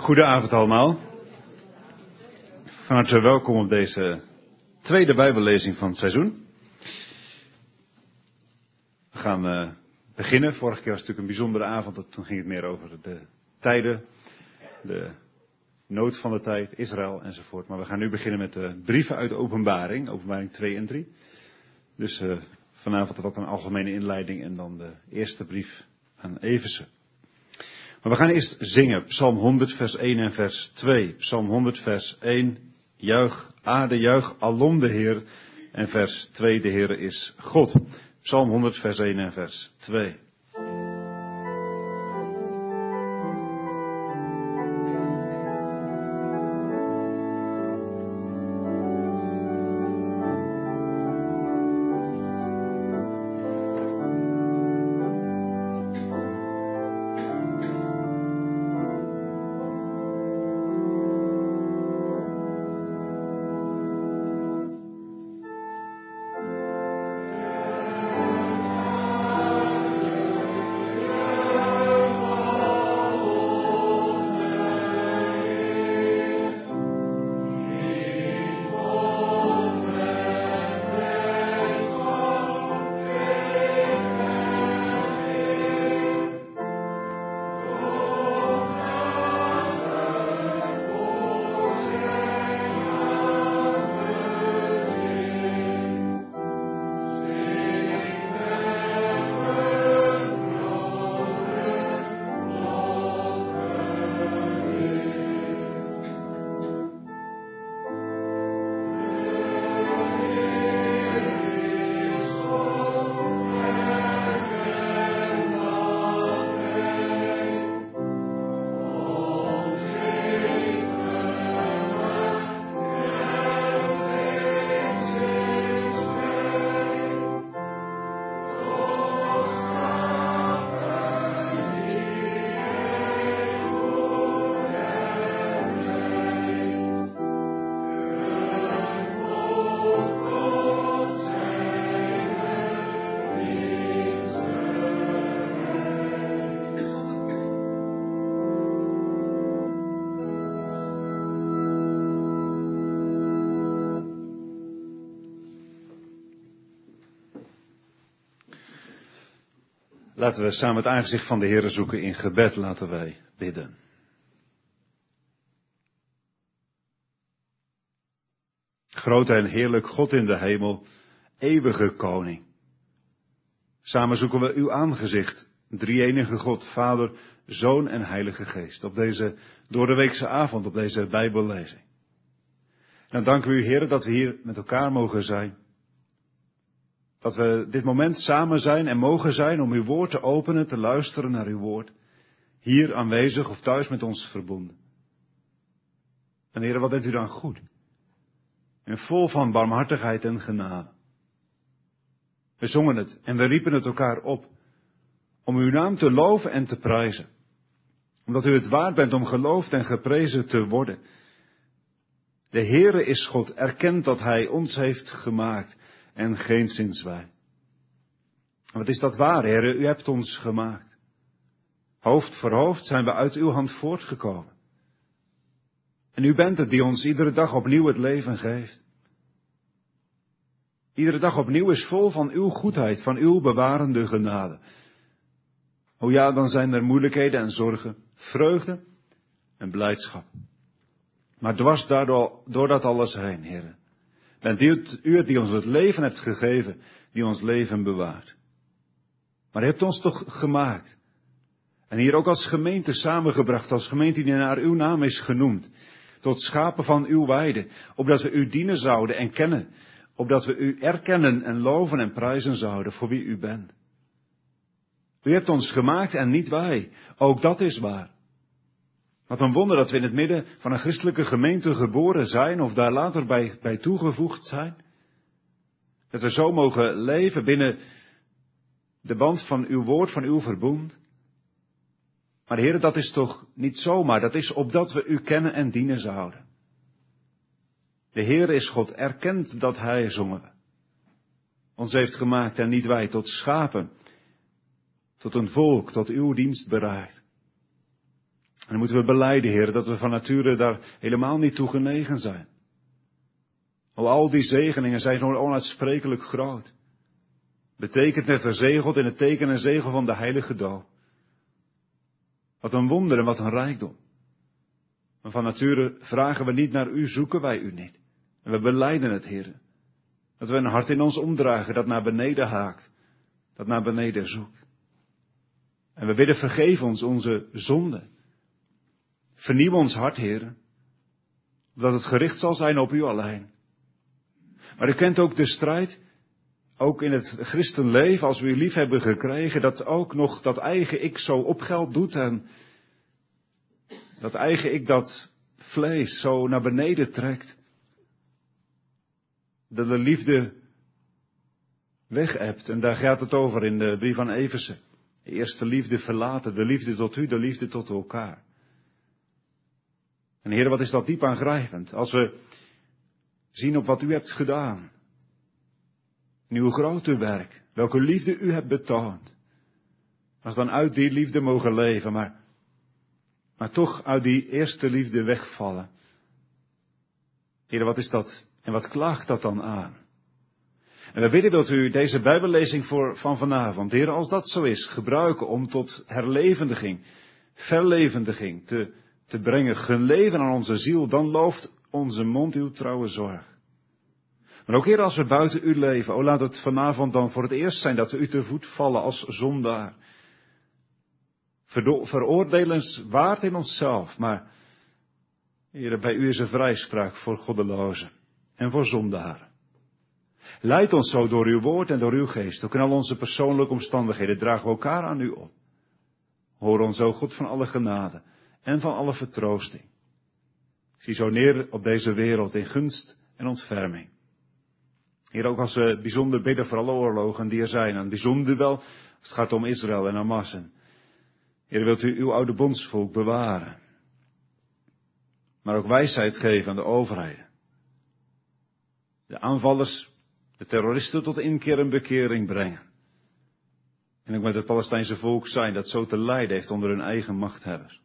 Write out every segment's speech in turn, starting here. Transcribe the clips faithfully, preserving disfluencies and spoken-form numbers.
Goedenavond allemaal. Van harte welkom op deze tweede Bijbellezing van het seizoen. We gaan uh, beginnen. Vorige keer was het natuurlijk een bijzondere avond. Toen ging het meer over de tijden, de nood van de tijd, Israël enzovoort. Maar we gaan nu beginnen met de brieven uit de Openbaring, Openbaring twee en drie. Dus uh, vanavond wat een algemene inleiding en dan de eerste brief aan Efeze. Maar we gaan eerst zingen, Psalm honderd vers één en vers twee. Psalm honderd vers één, juich aarde, juich alom de Heer. En vers twee, de Heer is God. Psalm honderd vers één en vers twee. Laten we samen het aangezicht van de Heere zoeken in gebed. Laten wij bidden. Groot en heerlijk God in de hemel, eeuwige koning. Samen zoeken we uw aangezicht, drie-enige God, Vader, Zoon en Heilige Geest. Op deze doordeweekse avond, op deze Bijbellezing. En dan danken we u, Heere, dat we hier met elkaar mogen zijn. Dat we dit moment samen zijn en mogen zijn om uw woord te openen, te luisteren naar uw woord. Hier aanwezig of thuis met ons verbonden. En Heere, wat bent u dan goed. En vol van barmhartigheid en genade. We zongen het en we riepen het elkaar op. Om uw naam te loven en te prijzen. Omdat u het waard bent om geloofd en geprezen te worden. De Heere is God, erkent dat hij ons heeft gemaakt. En geenszins wij. En wat is dat waar, Heere? U hebt ons gemaakt. Hoofd voor hoofd zijn we uit uw hand voortgekomen. En u bent het die ons iedere dag opnieuw het leven geeft. Iedere dag opnieuw is vol van uw goedheid, van uw bewarende genade. O ja, dan zijn er moeilijkheden en zorgen, vreugde en blijdschap. Maar dwars daardoor, door dat alles heen, Heere. Bent u het, u het die ons het leven hebt gegeven, die ons leven bewaart. Maar u hebt ons toch gemaakt. En hier ook als gemeente samengebracht, als gemeente die naar uw naam is genoemd. Tot schapen van uw weide, opdat we u dienen zouden en kennen. Opdat we u erkennen en loven en prijzen zouden voor wie u bent. U hebt ons gemaakt en niet wij. Ook dat is waar. Wat een wonder dat we in het midden van een christelijke gemeente geboren zijn of daar later bij, bij toegevoegd zijn. Dat we zo mogen leven binnen de band van uw woord, van uw verbond. Maar Heer, dat is toch niet zomaar, dat is opdat we u kennen en dienen zouden. De Heer is God, erkent dat Hij, zongen we. Ons heeft gemaakt en niet wij, tot schapen, tot een volk, tot uw dienst bereid. En dan moeten we belijden, Heer, dat we van nature daar helemaal niet toe genegen zijn. O, al die zegeningen zijn zo onuitsprekelijk groot. Betekent net verzegeld in het teken en zegel van de heilige doop. Wat een wonder en wat een rijkdom. Maar van nature vragen we niet naar u, zoeken wij u niet. En we belijden het, Heer. Dat we een hart in ons omdragen dat naar beneden haakt. Dat naar beneden zoekt. En we bidden, vergeef ons onze zonden. Vernieuw ons hart, Heer. Dat het gericht zal zijn op u alleen. Maar u kent ook de strijd, ook in het christenleven, als we u lief hebben gekregen, dat ook nog dat eigen ik zo op geld doet en dat eigen ik dat vlees zo naar beneden trekt. Dat de liefde weg-ebt. En daar gaat het over in de brief van Efeze. De eerste liefde verlaten, de liefde tot u, de liefde tot elkaar. En Heer, wat is dat diep aangrijpend. Als we zien op wat u hebt gedaan. In uw grote werk. Welke liefde u hebt betoond. Als dan uit die liefde mogen leven. Maar, maar toch uit die eerste liefde wegvallen. Heer, wat is dat? En wat klaagt dat dan aan? En we bidden, wilt u deze bijbellezing voor, van vanavond, Heer, als dat zo is, gebruiken om tot herlevendiging, verlevendiging te, te brengen. Gun leven aan onze ziel, dan looft onze mond uw trouwe zorg. Maar ook, Heer, als we buiten u leven, o laat het vanavond dan voor het eerst zijn dat we u te voet vallen als zondaar. Veroordelenswaard in onszelf, maar, Heer, bij u is er vrijspraak voor goddelozen en voor zondaren. Leid ons zo door uw woord en door uw geest. Ook in al onze persoonlijke omstandigheden dragen we elkaar aan u op. Hoor ons, o God, van alle genade en van alle vertroosting. Zie zo neer op deze wereld in gunst en ontferming. Heer, ook als we bijzonder bidden voor alle oorlogen die er zijn. En bijzonder wel als het gaat om Israël en Hamas. En Heer, wilt u uw oude bondsvolk bewaren. Maar ook wijsheid geven aan de overheden. De aanvallers, de terroristen tot inkeer en bekering brengen. En ook met het Palestijnse volk zijn dat zo te lijden heeft onder hun eigen machthebbers.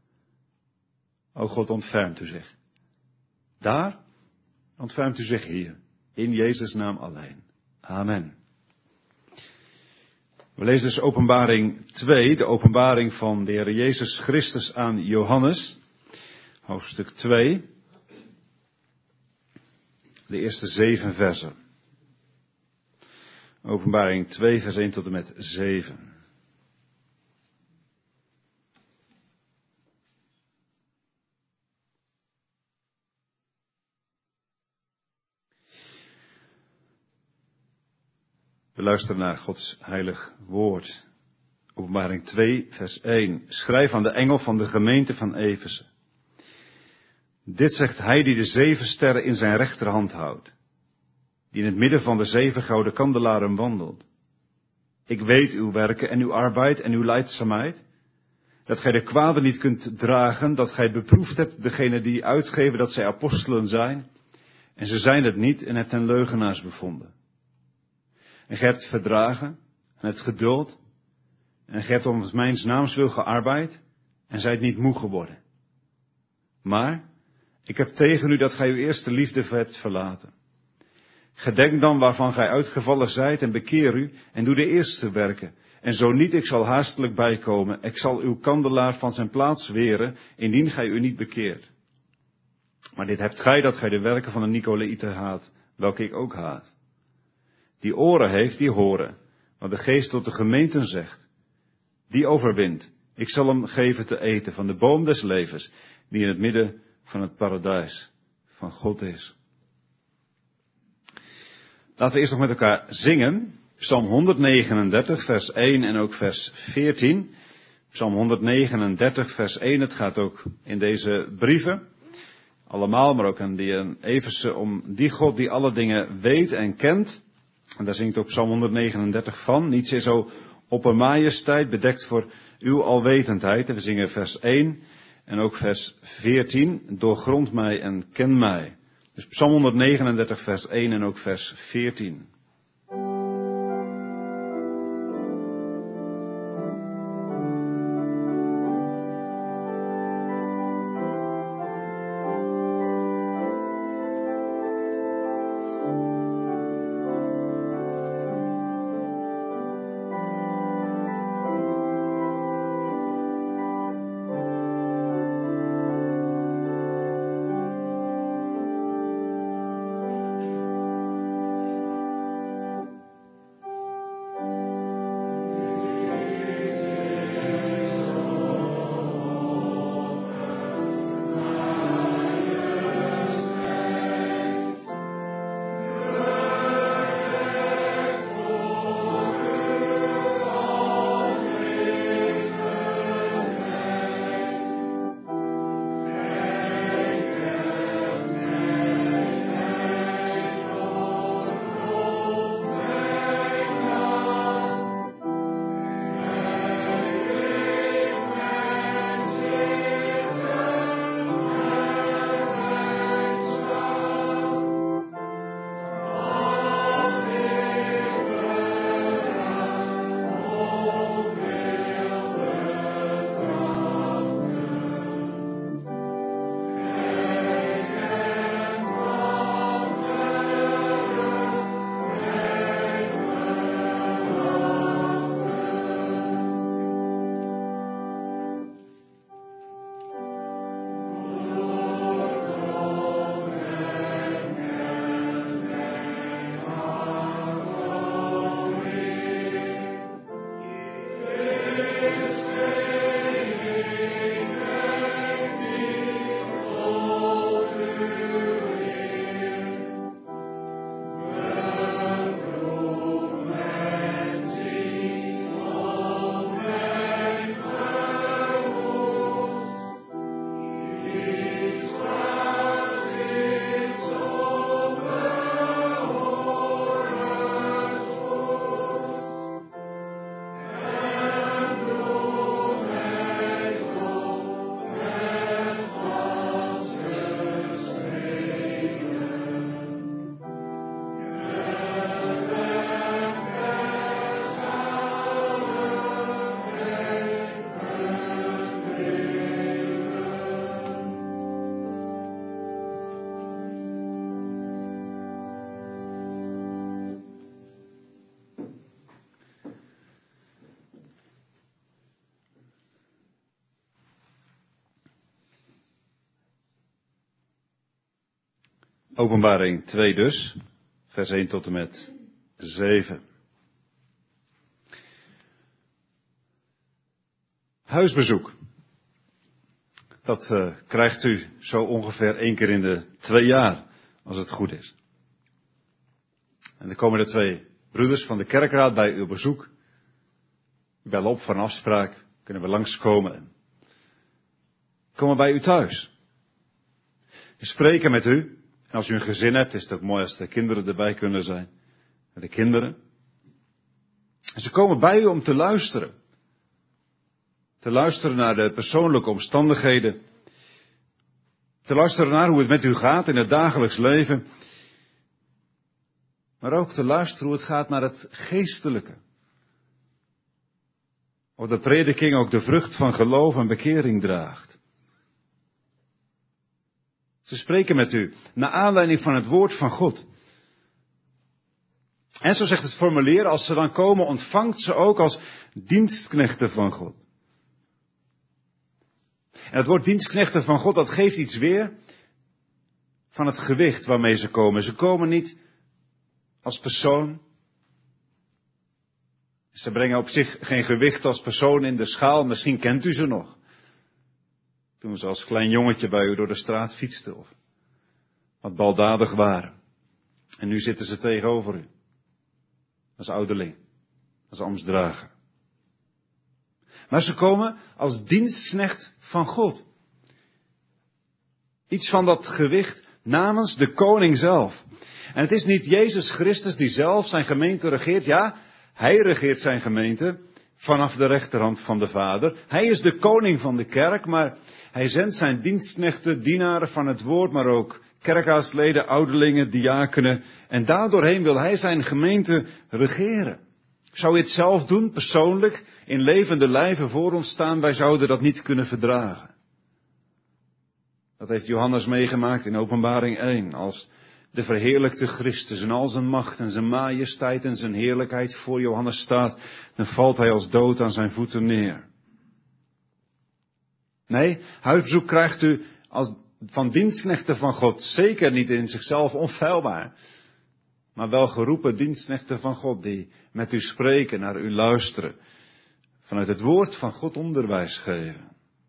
O God, ontfermt u zich. Daar ontfermt u zich hier. In Jezus' naam alleen. Amen. We lezen dus Openbaring twee, de openbaring van de Heer Jezus Christus aan Johannes. Hoofdstuk twee. De eerste zeven versen. Openbaring twee, vers één tot en met zeven. We luisteren naar Gods heilig woord. Openbaring twee, vers één. Schrijf aan de engel van de gemeente van Efeze. Dit zegt hij die de zeven sterren in zijn rechterhand houdt. Die in het midden van de zeven gouden kandelaren wandelt. Ik weet uw werken en uw arbeid en uw lijdzaamheid. Dat gij de kwade niet kunt dragen, dat gij beproefd hebt degene die uitgeven dat zij apostelen zijn. En ze zijn het niet en hebt hen leugenaars bevonden. En gij hebt verdragen en het geduld. En gij hebt om mijns naams wil gearbeid en zijt niet moe geworden. Maar ik heb tegen u dat gij uw eerste liefde hebt verlaten. Gedenk dan waarvan gij uitgevallen zijt en bekeer u en doe de eerste werken. En zo niet, ik zal haastelijk bijkomen. Ik zal uw kandelaar van zijn plaats weren, indien gij u niet bekeert. Maar dit hebt gij dat gij de werken van de Nicolaïten haat, welke ik ook haat. Die oren heeft, die horen, wat de geest tot de gemeenten zegt. Die overwint. Ik zal hem geven te eten van de boom des levens, die in het midden van het paradijs van God is. Laten we eerst nog met elkaar zingen. Psalm honderdnegenendertig, vers één en ook vers veertien. Psalm honderdnegenendertig, vers één. Het gaat ook in deze brieven. Allemaal, maar ook aan die Efeze om die God die alle dingen weet en kent. En daar zingt ook Psalm honderdnegenendertig van. Niets is zo oppermajesteit bedekt voor uw alwetendheid. En we zingen vers één en ook vers veertien. Doorgrond mij en ken mij. Dus Psalm honderdnegenendertig, vers één en ook vers veertien. Openbaring twee dus, vers één tot en met zeven. Huisbezoek. Dat uh, krijgt u zo ongeveer één keer in de twee jaar, als het goed is. En dan komen de twee broeders van de kerkraad bij uw bezoek. U bellen op voor een afspraak, kunnen we langskomen. En komen bij u thuis. We spreken met u. En als u een gezin hebt, is het ook mooi als de kinderen erbij kunnen zijn. De kinderen. En ze komen bij u om te luisteren. Te luisteren naar de persoonlijke omstandigheden. Te luisteren naar hoe het met u gaat in het dagelijks leven. Maar ook te luisteren hoe het gaat naar het geestelijke. Of de prediking ook de vrucht van geloof en bekering draagt. Ze spreken met u naar aanleiding van het woord van God. En zo zegt het formulier, als ze dan komen, ontvangt ze ook als dienstknechten van God. En het woord dienstknechten van God, dat geeft iets weer van het gewicht waarmee ze komen. Ze komen niet als persoon. Ze brengen op zich geen gewicht als persoon in de schaal. Misschien kent u ze nog. Toen ze als klein jongetje bij u door de straat fietsten of wat baldadig waren. En nu zitten ze tegenover u. Als ouderling. Als ambtsdrager. Maar ze komen als dienstknecht van God. Iets van dat gewicht namens de koning zelf. En het is niet Jezus Christus die zelf zijn gemeente regeert. Ja, hij regeert zijn gemeente vanaf de rechterhand van de Vader. Hij is de koning van de kerk, maar hij zendt zijn dienstknechten, dienaren van het woord, maar ook kerkhuisleden, ouderlingen, diakenen. En daardoorheen wil hij zijn gemeente regeren. Zou je het zelf doen, persoonlijk, in levende lijven voor ons staan? Wij zouden dat niet kunnen verdragen. Dat heeft Johannes meegemaakt in Openbaring één. Als de verheerlijkte Christus in al zijn macht en zijn majesteit en zijn heerlijkheid voor Johannes staat, dan valt hij als dood aan zijn voeten neer. Nee, huisbezoek krijgt u als van dienstknechten van God zeker niet in zichzelf onfeilbaar. Maar wel geroepen dienstknechten van God die met u spreken, naar u luisteren. Vanuit het woord van God onderwijs geven.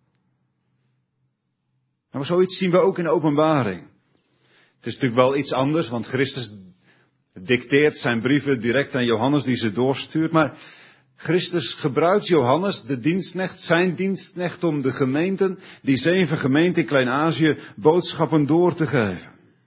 Maar zoiets zien we ook in de Openbaring. Het is natuurlijk wel iets anders, want Christus dicteert zijn brieven direct aan Johannes die ze doorstuurt. Maar Christus gebruikt Johannes, de dienstknecht, zijn dienstknecht om de gemeenten, die zeven gemeenten in Klein-Azië, boodschappen door te geven.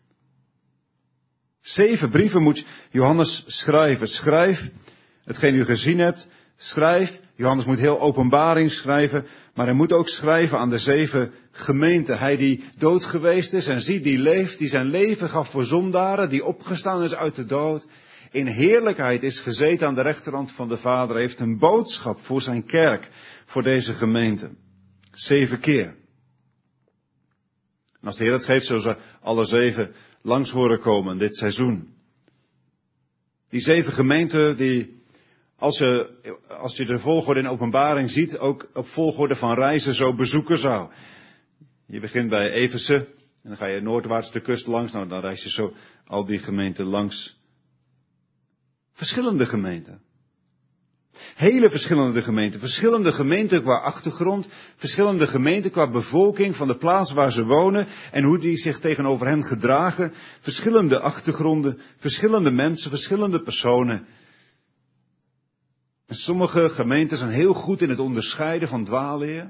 Zeven brieven moet Johannes schrijven. Schrijf hetgeen u gezien hebt. Schrijf. Johannes moet heel Openbaring schrijven. Maar hij moet ook schrijven aan de zeven gemeenten. Hij die dood geweest is en zie die leeft. Die zijn leven gaf voor zondaren. Die opgestaan is uit de dood. In heerlijkheid is gezeten aan de rechterhand van de Vader. Heeft een boodschap voor zijn kerk. Voor deze gemeente. Zeven keer. En als de Heer het geeft, zullen ze alle zeven langs horen komen dit seizoen. Die zeven gemeenten die, als je, als je de volgorde in Openbaring ziet, ook op volgorde van reizen zo bezoeken zou. Je begint bij Efeze en dan ga je noordwaarts de kust langs. Nou, dan reis je zo al die gemeenten langs. Verschillende gemeenten. Hele verschillende gemeenten. Verschillende gemeenten qua achtergrond. Verschillende gemeenten qua bevolking van de plaats waar ze wonen. En hoe die zich tegenover hen gedragen. Verschillende achtergronden. Verschillende mensen. Verschillende personen. En sommige gemeenten zijn heel goed in het onderscheiden van dwaalleer.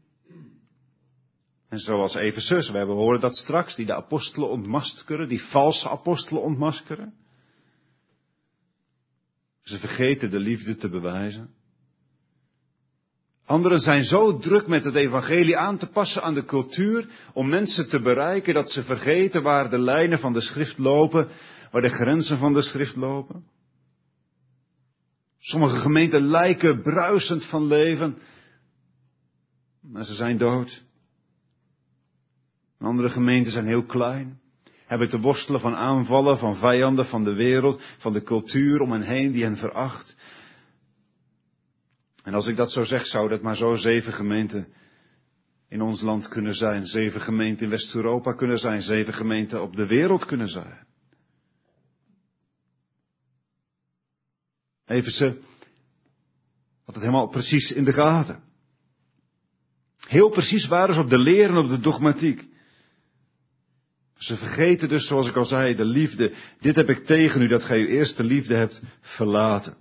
En zoals Efezus, we hebben horen dat straks, die de apostelen ontmaskeren. Die valse apostelen ontmaskeren. Ze vergeten de liefde te bewijzen. Anderen zijn zo druk met het evangelie aan te passen aan de cultuur, om mensen te bereiken, dat ze vergeten waar de lijnen van de schrift lopen, waar de grenzen van de schrift lopen. Sommige gemeenten lijken bruisend van leven, maar ze zijn dood. Andere gemeenten zijn heel klein. Hebben te worstelen van aanvallen, van vijanden, van de wereld, van de cultuur om hen heen die hen veracht. En als ik dat zo zeg, zou dat maar zo zeven gemeenten in ons land kunnen zijn. Zeven gemeenten in West-Europa kunnen zijn. Zeven gemeenten op de wereld kunnen zijn. Eversen had het helemaal precies in de gaten. Heel precies waren ze op de leer en op de dogmatiek. Ze vergeten dus, zoals ik al zei, de liefde. Dit heb ik tegen u, dat gij uw eerste liefde hebt verlaten.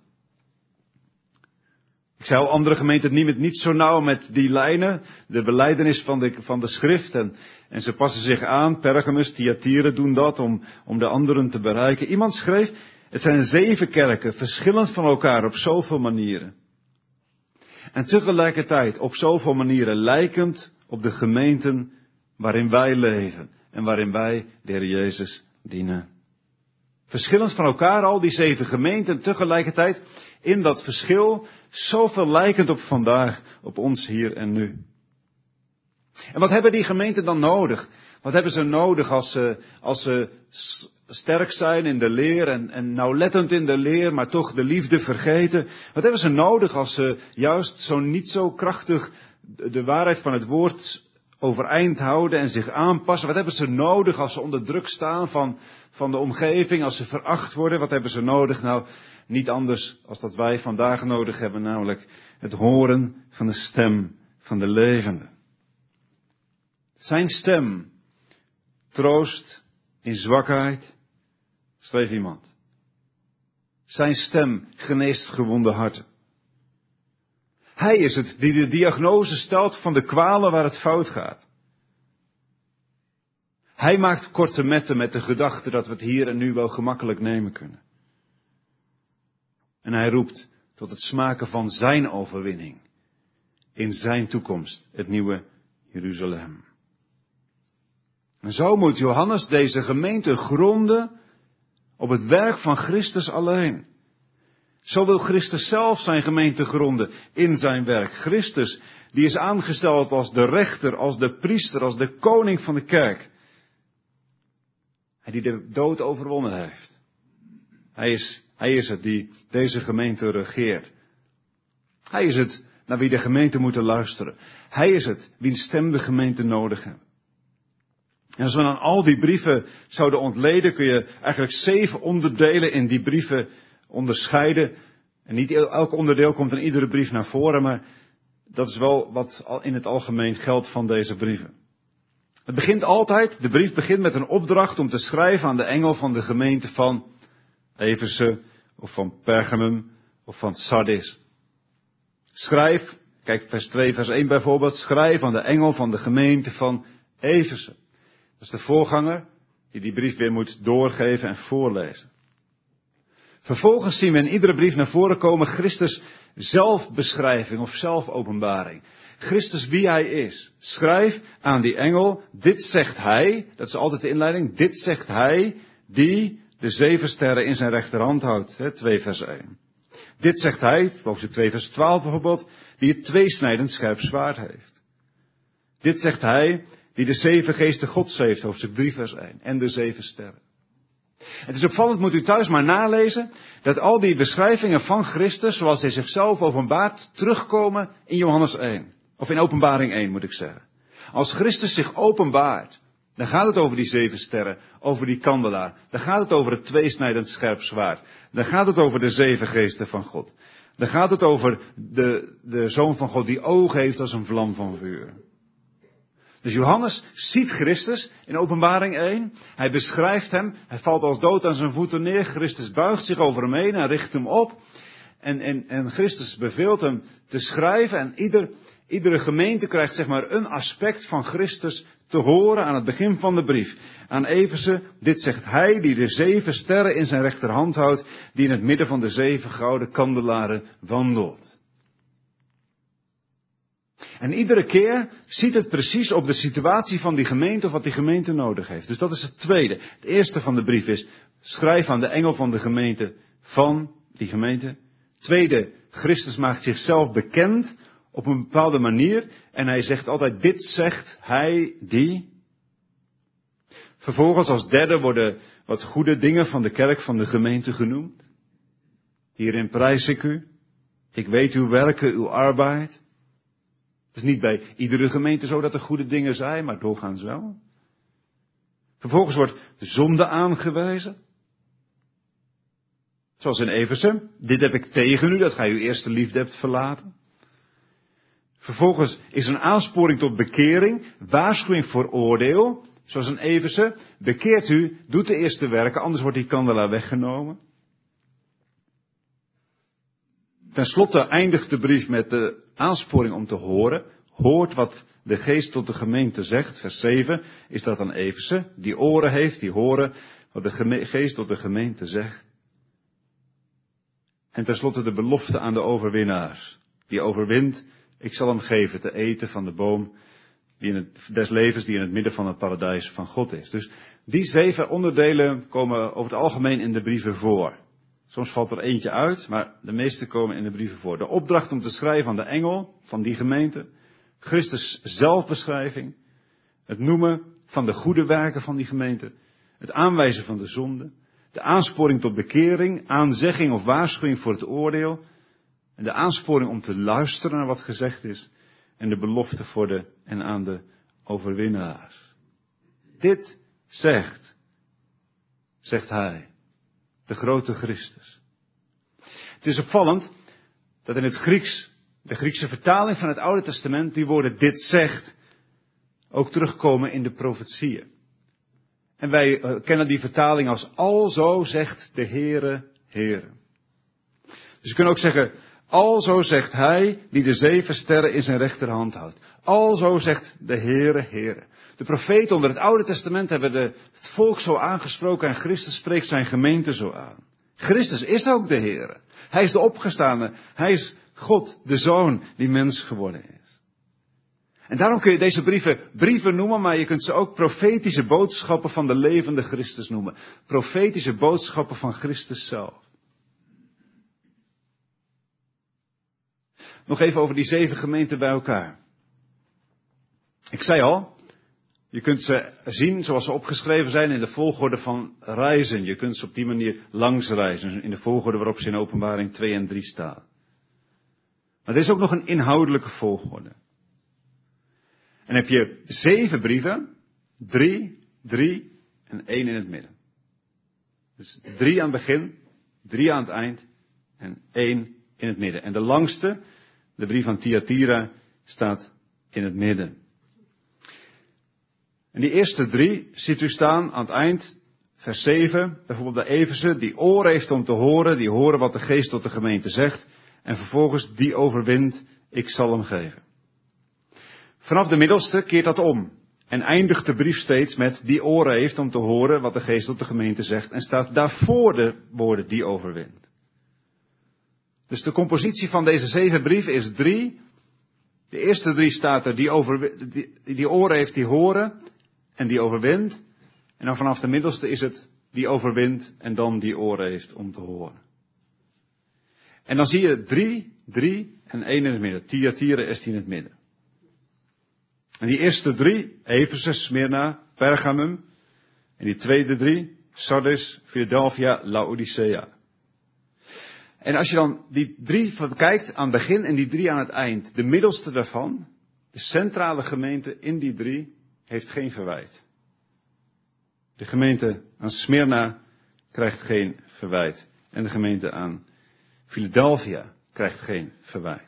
Ik zei al, andere gemeenten het niet, niet zo nauw met die lijnen, de belijdenis van de, van de schrift. En, en ze passen zich aan, Pergamus, Thyatira doen dat om, om de anderen te bereiken. Iemand schreef, het zijn zeven kerken, verschillend van elkaar op zoveel manieren. En tegelijkertijd op zoveel manieren lijkend op de gemeenten waarin wij leven. En waarin wij de Heer Jezus dienen. Verschillend van elkaar al die zeven gemeenten. Tegelijkertijd in dat verschil zoveel lijkend op vandaag. Op ons hier en nu. En wat hebben die gemeenten dan nodig? Wat hebben ze nodig als ze, als ze sterk zijn in de leer en, en nauwlettend in de leer, maar toch de liefde vergeten? Wat hebben ze nodig als ze juist zo niet zo krachtig de waarheid van het woord overeind houden en zich aanpassen? Wat hebben ze nodig als ze onder druk staan van, van de omgeving, als ze veracht worden? Wat hebben ze nodig? Nou, niet anders als dat wij vandaag nodig hebben, namelijk het horen van de stem van de levende. Zijn stem troost in zwakheid, schreef iemand. Zijn stem geneest gewonde harten. Hij is het die de diagnose stelt van de kwalen waar het fout gaat. Hij maakt korte metten met de gedachte dat we het hier en nu wel gemakkelijk nemen kunnen. En hij roept tot het smaken van zijn overwinning. In zijn toekomst, het nieuwe Jeruzalem. En zo moet Johannes deze gemeente gronden op het werk van Christus alleen. Zo wil Christus zelf zijn gemeente gronden in zijn werk. Christus, die is aangesteld als de rechter, als de priester, als de koning van de kerk. Hij die de dood overwonnen heeft. Hij is, hij is het die deze gemeente regeert. Hij is het naar wie de gemeente moeten luisteren. Hij is het wiens stem de gemeente nodig heeft. En als we dan al die brieven zouden ontleden, kun je eigenlijk zeven onderdelen in die brieven onderscheiden. En niet elk onderdeel komt in iedere brief naar voren, maar dat is wel wat in het algemeen geldt van deze brieven. Het begint altijd, de brief begint met een opdracht om te schrijven aan de engel van de gemeente van Efeze, of van Pergamum, of van Sardis. Schrijf, kijk vers twee, vers één bijvoorbeeld, schrijf aan de engel van de gemeente van Efeze. Dat is de voorganger die die brief weer moet doorgeven en voorlezen. Vervolgens zien we in iedere brief naar voren komen Christus zelfbeschrijving of zelfopenbaring. Christus wie hij is. Schrijf aan die engel, dit zegt hij, dat is altijd de inleiding, dit zegt hij die de zeven sterren in zijn rechterhand houdt. Hè, twee vers één. Dit zegt hij, hoofdstuk twee vers twaalf bijvoorbeeld, die het tweesnijdend scherp zwaard heeft. Dit zegt hij die de zeven geesten Gods heeft, hoofdstuk drie vers één. En de zeven sterren. Het is opvallend, moet u thuis maar nalezen, dat al die beschrijvingen van Christus, zoals hij zichzelf openbaart, terugkomen in Johannes één. Of in Openbaring één, moet ik zeggen. Als Christus zich openbaart, dan gaat het over die zeven sterren, over die kandelaar. Dan gaat het over het tweesnijdend scherp zwaard. Dan gaat het over de zeven geesten van God. Dan gaat het over de, de Zoon van God die ogen heeft als een vlam van vuur. Dus Johannes ziet Christus in Openbaring één. Hij beschrijft hem. Hij valt als dood aan zijn voeten neer. Christus buigt zich over hem heen en richt hem op. En, en, en Christus beveelt hem te schrijven. En ieder, iedere gemeente krijgt zeg maar een aspect van Christus te horen aan het begin van de brief. Aan Efeze, dit zegt hij die de zeven sterren in zijn rechterhand houdt. Die in het midden van de zeven gouden kandelaren wandelt. En iedere keer ziet het precies op de situatie van die gemeente of wat die gemeente nodig heeft. Dus dat is het tweede. Het eerste van de brief is, schrijf aan de engel van de gemeente van die gemeente. Tweede, Christus maakt zichzelf bekend op een bepaalde manier. En hij zegt altijd, dit zegt hij die. Vervolgens als derde worden wat goede dingen van de kerk van de gemeente genoemd. Hierin prijs ik u. Ik weet uw werken, uw arbeid. Het is niet bij iedere gemeente zo dat er goede dingen zijn, maar doorgaans wel. Vervolgens wordt de zonde aangewezen. Zoals in Efeze. Dit heb ik tegen u, dat gij uw eerste liefde hebt verlaten. Vervolgens is er een aansporing tot bekering, waarschuwing voor oordeel. Zoals in Efeze. Bekeert u, doet de eerste werken, anders wordt die kandelaar weggenomen. Ten slotte eindigt de brief met de aansporing om te horen. Hoort wat de geest tot de gemeente zegt. Vers zeven is dat aan Efeze. Die oren heeft, die horen wat de geme- geest tot de gemeente zegt. En ten slotte de belofte aan de overwinnaars. Die overwint, ik zal hem geven te eten van de boom die in het, des levens die in het midden van het paradijs van God is. Dus die zeven onderdelen komen over het algemeen in de brieven voor. Soms valt er eentje uit, maar de meeste komen in de brieven voor. De opdracht om te schrijven aan de engel van die gemeente. Christus zelfbeschrijving. Het noemen van de goede werken van die gemeente. Het aanwijzen van de zonde. De aansporing tot bekering. Aanzegging of waarschuwing voor het oordeel. En de aansporing om te luisteren naar wat gezegd is. En de belofte voor de en aan de overwinnaars. Dit zegt, zegt hij, de grote Christus. Het is opvallend dat in het Grieks, de Griekse vertaling van het Oude Testament, die woorden dit zegt, ook terugkomen in de profetieën. En wij uh, kennen die vertaling als alzo zegt de Heere, Heere. Dus je kunt ook zeggen, alzo zegt hij die de zeven sterren in zijn rechterhand houdt. Alzo zegt de Heere, Heere. De profeten onder het Oude Testament hebben de, het volk zo aangesproken en Christus spreekt zijn gemeente zo aan. Christus is ook de Heere. Hij is de opgestane. Hij is God, de Zoon, die mens geworden is. En daarom kun je deze brieven brieven noemen, maar je kunt ze ook profetische boodschappen van de levende Christus noemen. Profetische boodschappen van Christus zelf. Nog even over die zeven gemeenten bij elkaar. Ik zei al, je kunt ze zien zoals ze opgeschreven zijn in de volgorde van reizen. Je kunt ze op die manier langs reizen, in de volgorde waarop ze in Openbaring twee en drie staan. Maar er is ook nog een inhoudelijke volgorde. En heb je zeven brieven, drie, drie en één in het midden. Dus drie aan het begin, drie aan het eind en één in het midden. En de langste, de brief aan Thyatira, staat in het midden. En die eerste drie ziet u staan aan het eind, vers zeven, bijvoorbeeld de Efeze, die oren heeft om te horen, die horen wat de geest tot de gemeente zegt. En vervolgens, die overwint, ik zal hem geven. Vanaf de middelste keert dat om. En eindigt de brief steeds met, die oren heeft om te horen wat de geest tot de gemeente zegt. En staat daarvoor de woorden, die overwint. Dus de compositie van deze zeven brieven is drie. De eerste drie staat er, die, overwi- die, die oren heeft, die horen. En die overwint. En dan vanaf de middelste is het, die overwint. En dan die oren heeft om te horen. En dan zie je drie, drie en één in het midden. Thyatira is die in het midden. En die eerste drie, Efeze, Smyrna, Pergamum. En die tweede drie, Sardis, Philadelphia, Laodicea. En als je dan die drie kijkt aan het begin en die drie aan het eind. De middelste daarvan, de centrale gemeente in die drie, heeft geen verwijt. De gemeente aan Smyrna krijgt geen verwijt. En de gemeente aan Philadelphia krijgt geen verwijt.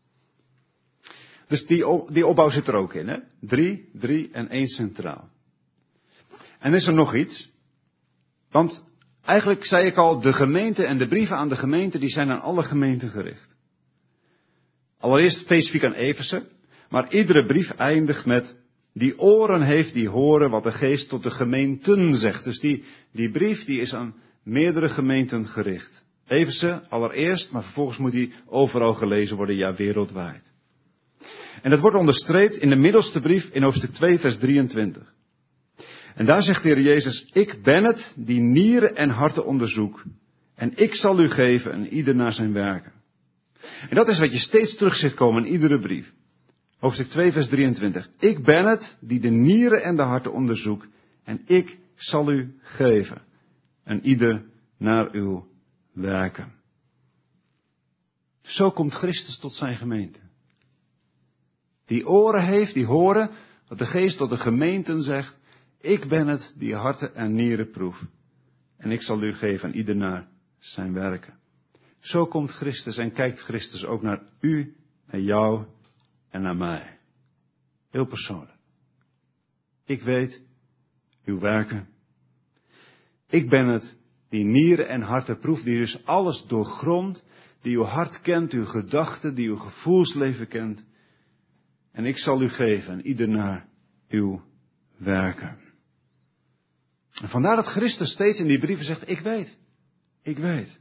Dus die, die opbouw zit er ook in, hè? Drie, drie en één centraal. En is er nog iets. Want eigenlijk zei ik al, de gemeente en de brieven aan de gemeente, die zijn aan alle gemeenten gericht. Allereerst specifiek aan Efeze, maar iedere brief eindigt met, die oren heeft die horen wat de geest tot de gemeenten zegt. Dus die, die brief die is aan meerdere gemeenten gericht. Efeze allereerst, maar vervolgens moet die overal gelezen worden, ja wereldwijd. En dat wordt onderstreept in de middelste brief in hoofdstuk twee vers drieëntwintig. En daar zegt de Heer Jezus, ik ben het die nieren en harten onderzoek. En ik zal u geven en ieder naar zijn werken. En dat is wat je steeds terug ziet komen in iedere brief. Hoofdstuk twee vers drieëntwintig. Ik ben het die de nieren en de harten onderzoek. En ik zal u geven. En ieder naar uw werken. Zo komt Christus tot zijn gemeente. Die oren heeft, die horen wat de geest tot de gemeenten zegt. Ik ben het die harten en nieren proef. En ik zal u geven aan ieder naar zijn werken. Zo komt Christus en kijkt Christus ook naar u, naar jou en naar mij. Heel persoonlijk. Ik weet uw werken. Ik ben het die nieren en harten proeft, die dus alles doorgrondt, die uw hart kent, uw gedachten, die uw gevoelsleven kent. En ik zal u geven aan ieder naar uw werken. En vandaar dat Christus steeds in die brieven zegt, ik weet, ik weet.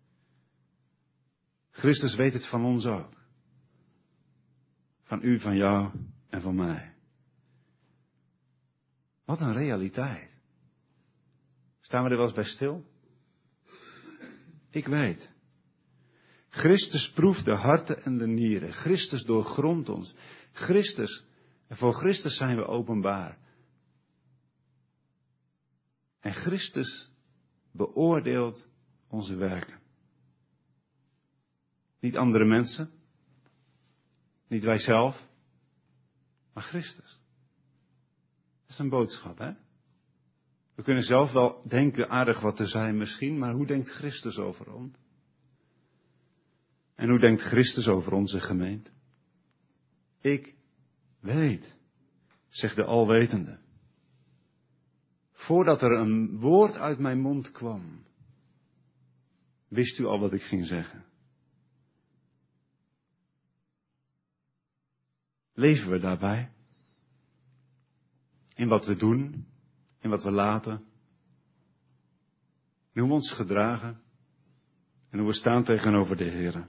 Christus weet het van ons ook. Van u, van jou en van mij. Wat een realiteit. Staan we er wel eens bij stil? Ik weet. Christus proeft de harten en de nieren. Christus doorgrondt ons. Christus, en voor Christus zijn we openbaar. En Christus beoordeelt onze werken. Niet andere mensen. Niet wij zelf. Maar Christus. Dat is een boodschap, hè? We kunnen zelf wel denken aardig wat te zijn misschien, maar hoe denkt Christus over ons? En hoe denkt Christus over onze gemeente? Ik weet, zegt de Alwetende. Voordat er een woord uit mijn mond kwam, wist u al wat ik ging zeggen. Leven we daarbij? In wat we doen, in wat we laten, in hoe we ons gedragen en hoe we staan tegenover de Heer.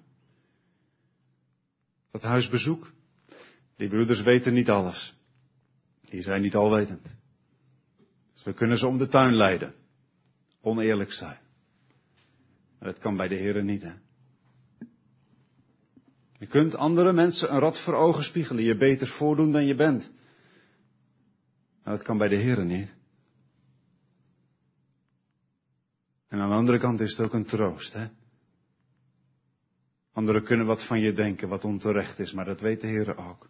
Dat huisbezoek, die broeders weten niet alles. Die zijn niet alwetend. Dus we kunnen ze om de tuin leiden. Oneerlijk zijn. Maar dat kan bij de Heer niet, hè. Je kunt andere mensen een rad voor ogen spiegelen, je beter voordoen dan je bent. Maar dat kan bij de Heer niet. En aan de andere kant is het ook een troost, hè. Anderen kunnen wat van je denken, wat onterecht is, maar dat weet de Heer ook.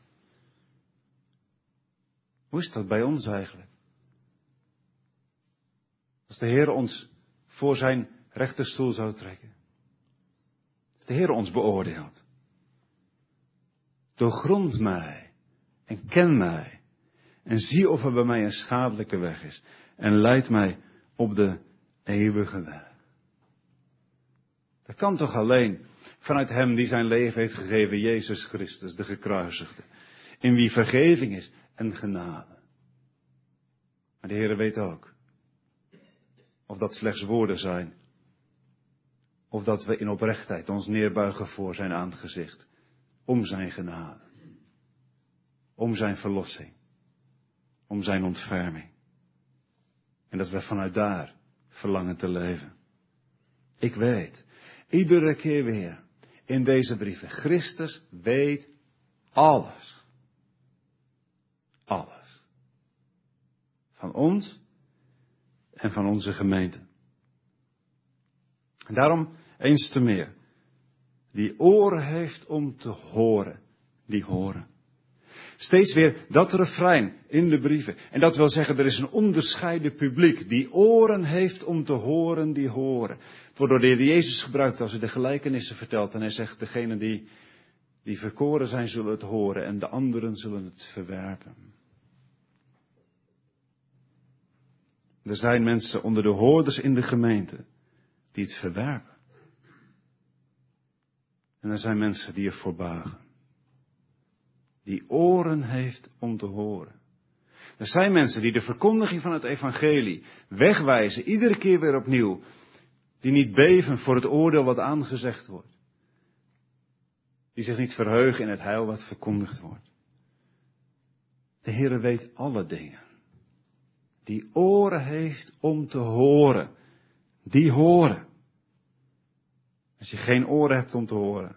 Hoe is dat bij ons eigenlijk? Als de Heer ons voor zijn rechterstoel zou trekken. Als de Heer ons beoordeelt. Doorgrond mij en ken mij. En zie of er bij mij een schadelijke weg is. En leid mij op de eeuwige weg. Dat kan toch alleen vanuit hem die zijn leven heeft gegeven, Jezus Christus, de gekruisigde. In wie vergeving is en genade. Maar de Heer weet ook. Of dat slechts woorden zijn. Of dat we in oprechtheid ons neerbuigen voor zijn aangezicht. Om zijn genade. Om zijn verlossing. Om zijn ontferming. En dat we vanuit daar verlangen te leven. Ik weet, iedere keer weer in deze brieven, Christus weet alles. Alles. Van ons en van onze gemeente. En daarom eens te meer. Die oren heeft om te horen, die horen. Steeds weer dat refrein in de brieven. En dat wil zeggen, er is een onderscheiden publiek. Die oren heeft om te horen, die horen. Het wordt door de Heer Jezus gebruikt als hij de gelijkenissen vertelt. En hij zegt, degenen die, die verkoren zijn, zullen het horen. En de anderen zullen het verwerpen. Er zijn mensen onder de hoorders in de gemeente die het verwerpen. En er zijn mensen die ervoor buigen. Die oren heeft om te horen. Er zijn mensen die de verkondiging van het evangelie wegwijzen, iedere keer weer opnieuw. Die niet beven voor het oordeel wat aangezegd wordt. Die zich niet verheugen in het heil wat verkondigd wordt. De Heere weet alle dingen. Die oren heeft om te horen. Die horen. Als je geen oren hebt om te horen,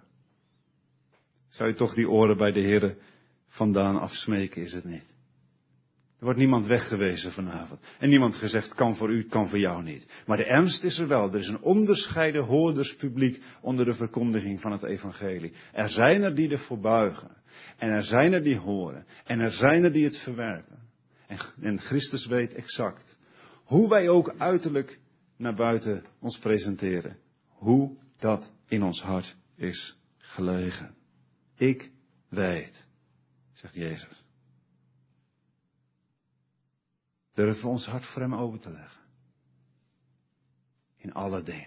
zou je toch die oren bij de Heere vandaan afsmeken, is het niet? Er wordt niemand weggewezen vanavond. En niemand gezegd, kan voor u, het kan voor jou niet. Maar de ernst is er wel. Er is een onderscheiden hoorderspubliek onder de verkondiging van het evangelie. Er zijn er die ervoor buigen. En er zijn er die horen. En er zijn er die het verwerpen. En, en Christus weet exact hoe wij ook uiterlijk naar buiten ons presenteren. Hoe dat in ons hart is gelegen. Ik weet, zegt Jezus. Durven we ons hart voor hem open te leggen. In alle dingen.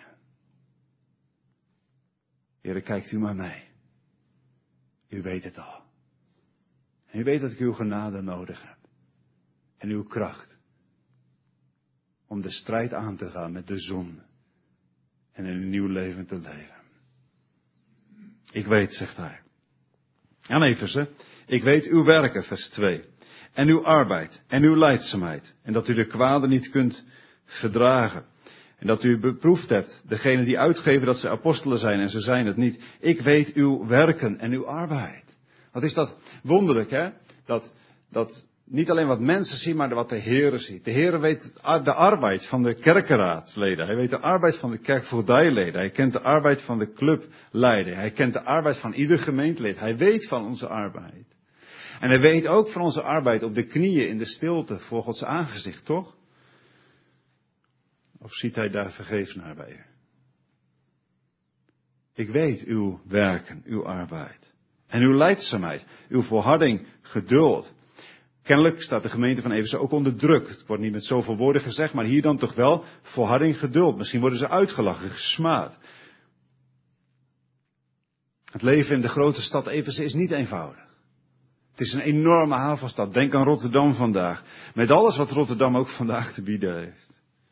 Heere, kijkt u maar mee. U weet het al. En u weet dat ik uw genade nodig heb. En uw kracht. Om de strijd aan te gaan met de zonde. En in een nieuw leven te leven. Ik weet, zegt hij. En even, ik weet uw werken, vers twee. En uw arbeid en uw lijdzaamheid. En dat u de kwade niet kunt verdragen. En dat u beproefd hebt, degene die uitgeven dat ze apostelen zijn en ze zijn het niet. Ik weet uw werken en uw arbeid. Wat is dat wonderlijk, hè? Dat, dat niet alleen wat mensen zien, maar wat de Heere ziet. De Heere weet de arbeid van de kerkenraadsleden. Hij weet de arbeid van de kerkvoogdijleden. Hij kent de arbeid van de clubleider. Hij kent de arbeid van ieder gemeentelid. Hij weet van onze arbeid. En hij weet ook van onze arbeid op de knieën in de stilte voor Gods aangezicht, toch? Of ziet hij daar vergeefs naar bij u? Ik weet uw werken, uw arbeid. En uw lijdzaamheid, uw volharding, geduld. Kennelijk staat de gemeente van Efeze ook onder druk. Het wordt niet met zoveel woorden gezegd, maar hier dan toch wel volharding, geduld. Misschien worden ze uitgelachen, gesmaad. Het leven in de grote stad Efeze is niet eenvoudig. Het is een enorme havenstad. Denk aan Rotterdam vandaag. Met alles wat Rotterdam ook vandaag te bieden heeft.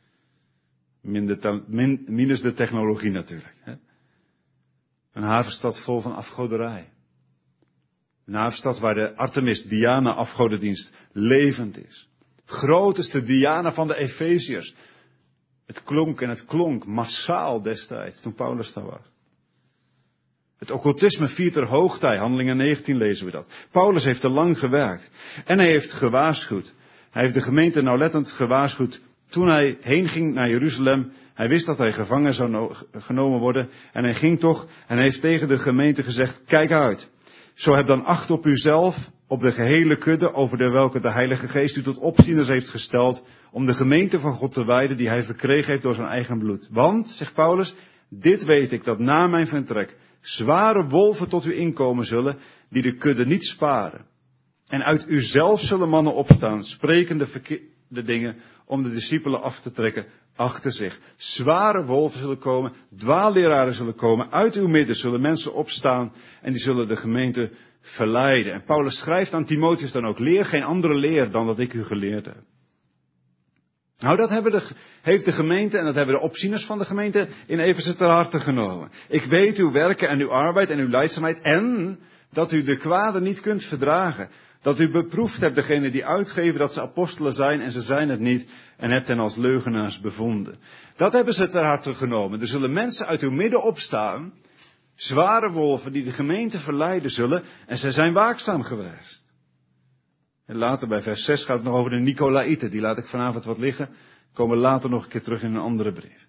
Minus de technologie natuurlijk. Hè? Een havenstad vol van afgoderij. Een havenstad waar de Artemis Diana afgodendienst levend is. Groot is de Diana van de Efeziërs. Het klonk en het klonk massaal destijds toen Paulus daar was. Het occultisme viert er hoogtij. Handelingen negentien lezen we dat. Paulus heeft er lang gewerkt. En hij heeft gewaarschuwd. Hij heeft de gemeente nauwlettend gewaarschuwd. Toen hij heen ging naar Jeruzalem. Hij wist dat hij gevangen zou no- genomen worden. En hij ging toch. En hij heeft tegen de gemeente gezegd. Kijk uit. Zo heb dan acht op uzelf. Op de gehele kudde. Over de welke de Heilige Geest u tot opzieners heeft gesteld. Om de gemeente van God te wijden. Die hij verkregen heeft door zijn eigen bloed. Want, zegt Paulus. Dit weet ik. Dat na mijn vertrek. Zware wolven tot u inkomen zullen, die de kudde niet sparen. En uit uzelf zullen mannen opstaan, sprekende verkeerde dingen, om de discipelen af te trekken achter zich. Zware wolven zullen komen, dwaalleraren zullen komen, uit uw midden zullen mensen opstaan, en die zullen de gemeente verleiden. En Paulus schrijft aan Timotheus dan ook, leer geen andere leer dan dat ik u geleerd heb. Nou, dat hebben de, heeft de gemeente en dat hebben de opzieners van de gemeente in Efeze ter harte genomen. Ik weet uw werken en uw arbeid en uw lijdzaamheid en dat u de kwade niet kunt verdragen. Dat u beproefd hebt degene die uitgeven dat ze apostelen zijn en ze zijn het niet en hebt hen als leugenaars bevonden. Dat hebben ze ter harte genomen. Er zullen mensen uit uw midden opstaan, zware wolven die de gemeente verleiden zullen en zij zijn waakzaam geweest. En later bij vers zes gaat het nog over de Nicolaïten. Die laat ik vanavond wat liggen. Komen later nog een keer terug in een andere brief.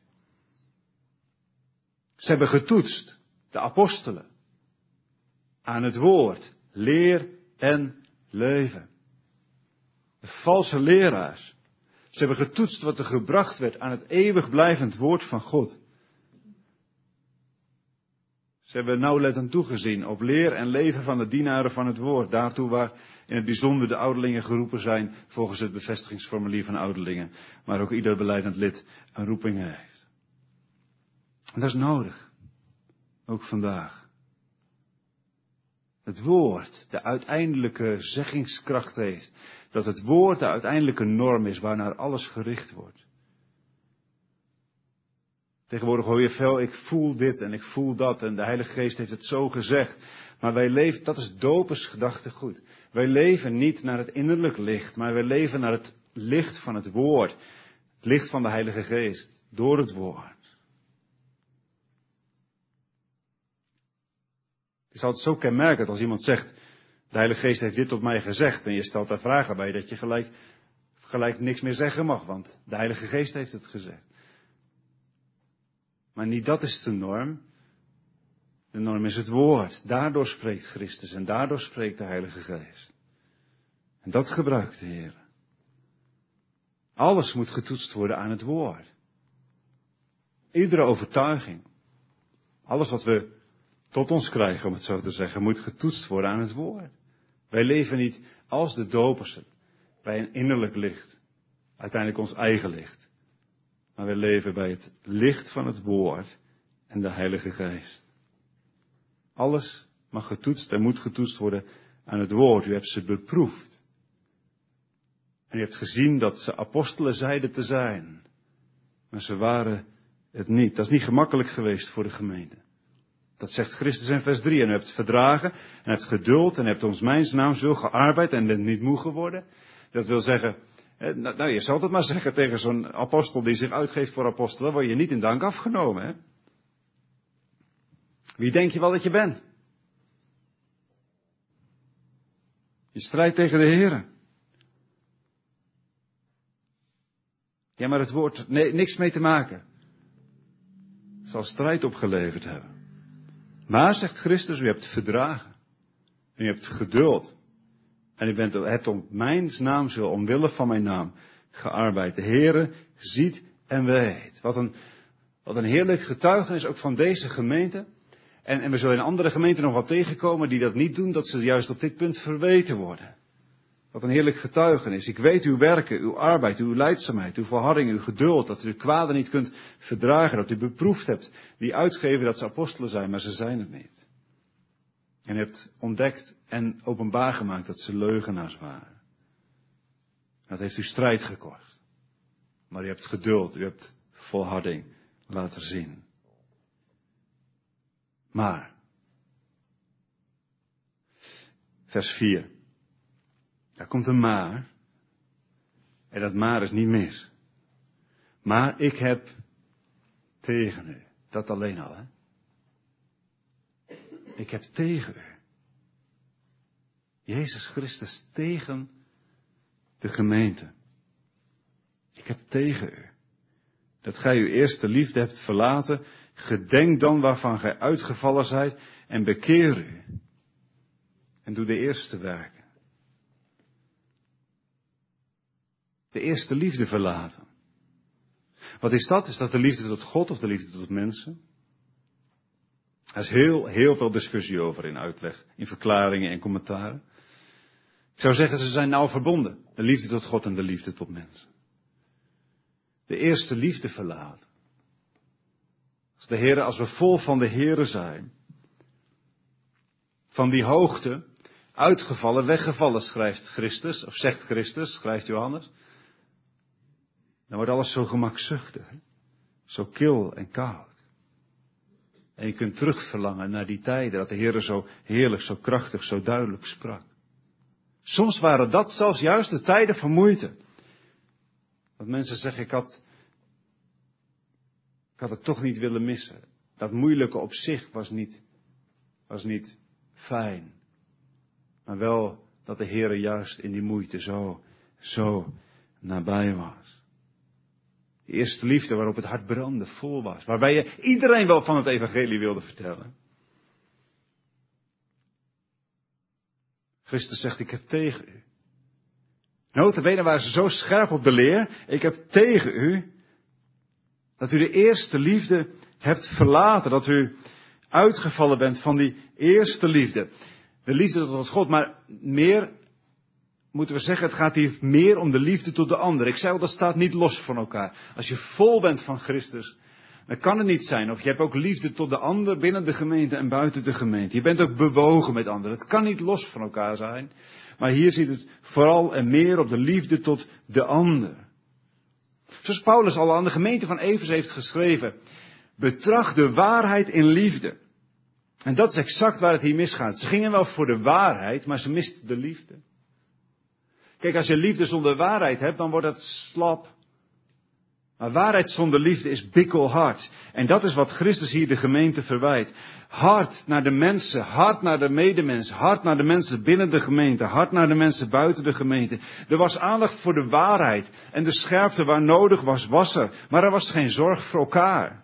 Ze hebben getoetst, de apostelen, aan het woord, leer en leven. De valse leraars. Ze hebben getoetst wat er gebracht werd aan het eeuwig blijvend woord van God. Ze hebben nauwlettend toegezien op leer en leven van de dienaren van het woord. Daartoe waar in het bijzonder de ouderlingen geroepen zijn volgens het bevestigingsformulier van ouderlingen. Maar ook ieder belijdend lid een roeping heeft. En dat is nodig. Ook vandaag. Het woord de uiteindelijke zeggingskracht heeft. Dat het woord de uiteindelijke norm is waarnaar alles gericht wordt. Tegenwoordig hoor je veel, ik voel dit en ik voel dat en de Heilige Geest heeft het zo gezegd. Maar wij leven, dat is dopers gedachtegoed. Wij leven niet naar het innerlijk licht, maar wij leven naar het licht van het woord. Het licht van de Heilige Geest, door het woord. Het is altijd zo kenmerkend als iemand zegt, de Heilige Geest heeft dit tot mij gezegd en je stelt daar vragen bij, dat je gelijk gelijk niks meer zeggen mag, want de Heilige Geest heeft het gezegd. Maar niet dat is de norm. De norm is het woord. Daardoor spreekt Christus en daardoor spreekt de Heilige Geest. En dat gebruikt de Heer. Alles moet getoetst worden aan het woord. Iedere overtuiging. Alles wat we tot ons krijgen, om het zo te zeggen, moet getoetst worden aan het woord. Wij leven niet als de dopersen bij een innerlijk licht. Uiteindelijk ons eigen licht. Maar wij leven bij het licht van het woord en de Heilige Geest. Alles mag getoetst en moet getoetst worden aan het woord. U hebt ze beproefd. En u hebt gezien dat ze apostelen zeiden te zijn. Maar ze waren het niet. Dat is niet gemakkelijk geweest voor de gemeente. Dat zegt Christus in vers drie. En u hebt verdragen en hebt geduld en hebt ons mijns naams wil gearbeid en bent niet moe geworden. Dat wil zeggen, nou je zal het maar zeggen tegen zo'n apostel die zich uitgeeft voor apostel. Dan word je niet in dank afgenomen. Hè? Wie denk je wel dat je bent? Je strijdt tegen de Heer. Ja, maar het woord, nee, niks mee te maken. Het zal strijd opgeleverd hebben. Maar, zegt Christus, u hebt verdragen. En u hebt geduld. En u bent, hebt om mijn naam, wil omwille van mijn naam, gearbeid. De Heere ziet en weet. Wat een, wat een heerlijk getuigenis ook van deze gemeente. En, en we zullen in andere gemeenten nog wat tegenkomen die dat niet doen, dat ze juist op dit punt verweten worden. Wat een heerlijk getuigenis. Ik weet uw werken, uw arbeid, uw lijdzaamheid, uw volharding, uw geduld. Dat u de kwade niet kunt verdragen. Dat u beproefd hebt die uitgeven dat ze apostelen zijn, maar ze zijn het niet. En u hebt ontdekt en openbaar gemaakt dat ze leugenaars waren. Dat heeft u strijd gekost. Maar u hebt geduld, u hebt volharding laten zien. Maar, vers vier. Daar komt een maar. En dat maar is niet mis. Maar ik heb tegen u. Dat alleen al, hè. Ik heb tegen u. Jezus Christus tegen de gemeente. Ik heb tegen u. Dat gij uw eerste liefde hebt verlaten. Gedenk dan waarvan gij uitgevallen zijt. En bekeer u. En doe de eerste werken. De eerste liefde verlaten. Wat is dat? Is dat de liefde tot God of de liefde tot mensen? Er is heel, heel veel discussie over in uitleg, in verklaringen en commentaren. Ik zou zeggen, ze zijn nauw verbonden. De liefde tot God en de liefde tot mensen. De eerste liefde verlaten. Als de Heere, als we vol van de Heere zijn. Van die hoogte, uitgevallen, weggevallen, schrijft Christus, of zegt Christus, schrijft Johannes. Dan wordt alles zo gemakzuchtig, hè? Zo kil en koud. En je kunt terugverlangen naar die tijden dat de Heere zo heerlijk, zo krachtig, zo duidelijk sprak. Soms waren dat zelfs juist de tijden van moeite. Dat mensen zeggen, ik had, ik had het toch niet willen missen. Dat moeilijke op zich was niet, was niet fijn. Maar wel dat de Heere juist in die moeite zo, zo nabij was. De eerste liefde waarop het hart brandde, vol was. Waarbij je iedereen wel van het evangelie wilde vertellen. Christus zegt, ik heb tegen u. Nota bene waren ze zo scherp op de leer. Ik heb tegen u. Dat u de eerste liefde hebt verlaten. Dat u uitgevallen bent van die eerste liefde. De liefde tot God, maar meer moeten we zeggen, het gaat hier meer om de liefde tot de ander. Ik zei al, dat staat niet los van elkaar. Als je vol bent van Christus, dan kan het niet zijn. Of je hebt ook liefde tot de ander binnen de gemeente en buiten de gemeente. Je bent ook bewogen met anderen. Het kan niet los van elkaar zijn. Maar hier zit het vooral en meer op de liefde tot de ander. Zoals Paulus al aan de gemeente van Efeze heeft geschreven. Betracht de waarheid in liefde. En dat is exact waar het hier misgaat. Ze gingen wel voor de waarheid, maar ze misten de liefde. Kijk, als je liefde zonder waarheid hebt, dan wordt het slap. Maar waarheid zonder liefde is bikkelhard. En dat is wat Christus hier de gemeente verwijt. Hard naar de mensen, hard naar de medemens, hard naar de mensen binnen de gemeente, hard naar de mensen buiten de gemeente. Er was aandacht voor de waarheid en de scherpte waar nodig was, was er. Maar er was geen zorg voor elkaar.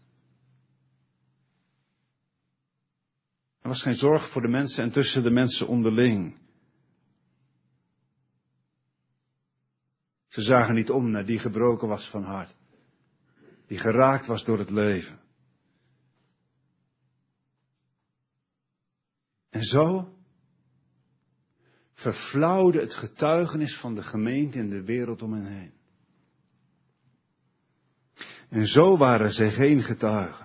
Er was geen zorg voor de mensen en tussen de mensen onderling. Ze zagen niet om naar die gebroken was van hart. Die geraakt was door het leven. En zo verflauwde het getuigenis van de gemeente in de wereld om hen heen. En zo waren ze geen getuigen.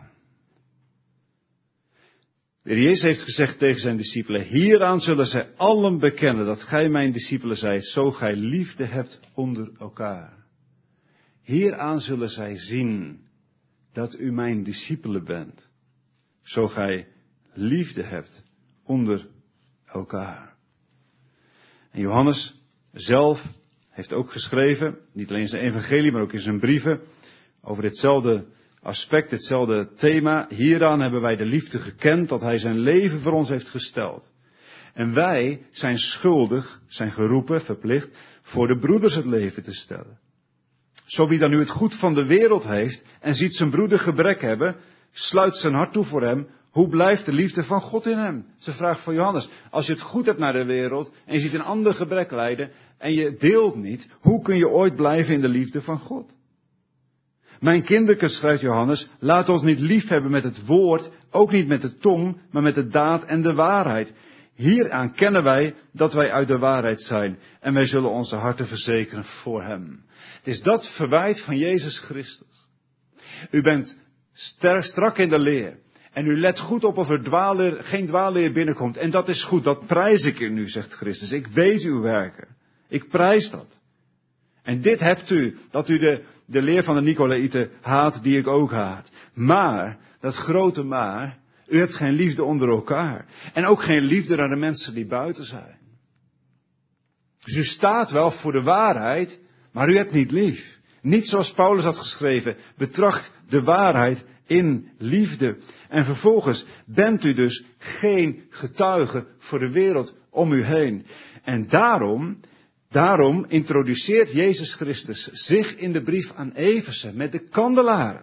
De Heer Jezus heeft gezegd tegen zijn discipelen, hieraan zullen zij allen bekennen dat gij mijn discipelen zijt, zo gij liefde hebt onder elkaar. Hieraan zullen zij zien dat u mijn discipelen bent, zo gij liefde hebt onder elkaar. En Johannes zelf heeft ook geschreven, niet alleen in zijn evangelie, maar ook in zijn brieven, over ditzelfde aspect, hetzelfde thema. Hieraan hebben wij de liefde gekend, dat hij zijn leven voor ons heeft gesteld. En wij zijn schuldig, zijn geroepen, verplicht, voor de broeders het leven te stellen. Zo wie dan nu het goed van de wereld heeft en ziet zijn broeder gebrek hebben, sluit zijn hart toe voor hem. Hoe blijft de liefde van God in hem? Dat is de vraag van Johannes. Als je het goed hebt naar de wereld en je ziet een ander gebrek lijden en je deelt niet, hoe kun je ooit blijven in de liefde van God? Mijn kindertjes, schrijft Johannes, laat ons niet lief hebben met het woord, ook niet met de tong, maar met de daad en de waarheid. Hieraan kennen wij dat wij uit de waarheid zijn en wij zullen onze harten verzekeren voor hem. Het is dat verwijt van Jezus Christus. U bent sterk strak in de leer en u let goed op of er dwaalleer, geen dwaalleer binnenkomt. En dat is goed, dat prijs ik in u, zegt Christus. Ik weet uw werken. Ik prijs dat. En dit hebt u, dat u de, de leer van de Nicolaïten haat, die ik ook haat. Maar, dat grote maar, u hebt geen liefde onder elkaar. En ook geen liefde naar de mensen die buiten zijn. Dus u staat wel voor de waarheid, maar u hebt niet lief. Niet zoals Paulus had geschreven, betracht de waarheid in liefde. En vervolgens bent u dus geen getuige voor de wereld om u heen. En daarom... Daarom introduceert Jezus Christus zich in de brief aan Efeze met de kandelaren.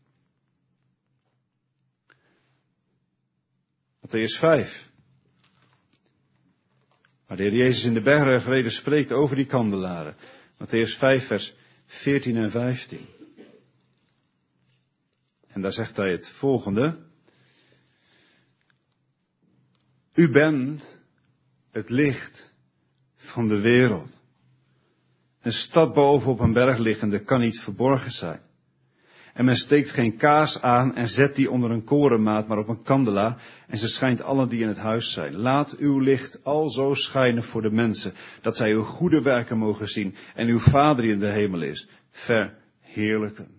Mattheüs vijf. Waar de Heer Jezus in de bergreden spreekt over die kandelaren. Mattheüs vijf vers veertien en vijftien. En daar zegt hij het volgende. U bent het licht van de wereld. Een stad boven op een berg liggende kan niet verborgen zijn. En men steekt geen kaars aan en zet die onder een korenmaat, maar op een kandelaar. En ze schijnt allen die in het huis zijn. Laat uw licht alzo schijnen voor de mensen, dat zij uw goede werken mogen zien en uw Vader die in de hemel is, verheerlijken.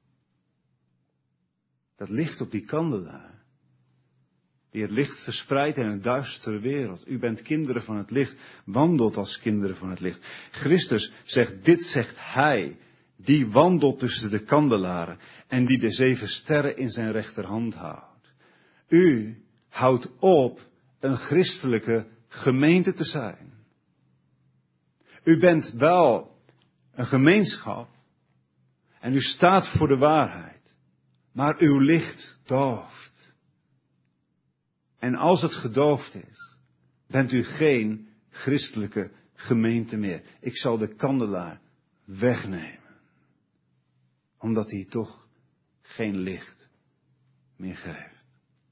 Dat licht op die kandelaar, die het licht verspreidt in een duistere wereld. U bent kinderen van het licht, wandelt als kinderen van het licht. Christus zegt, dit zegt hij, die wandelt tussen de kandelaren en die de zeven sterren in zijn rechterhand houdt. U houdt op een christelijke gemeente te zijn. U bent wel een gemeenschap en u staat voor de waarheid, maar uw licht dooft. En als het gedoofd is, bent u geen christelijke gemeente meer. Ik zal de kandelaar wegnemen. Omdat hij toch geen licht meer geeft.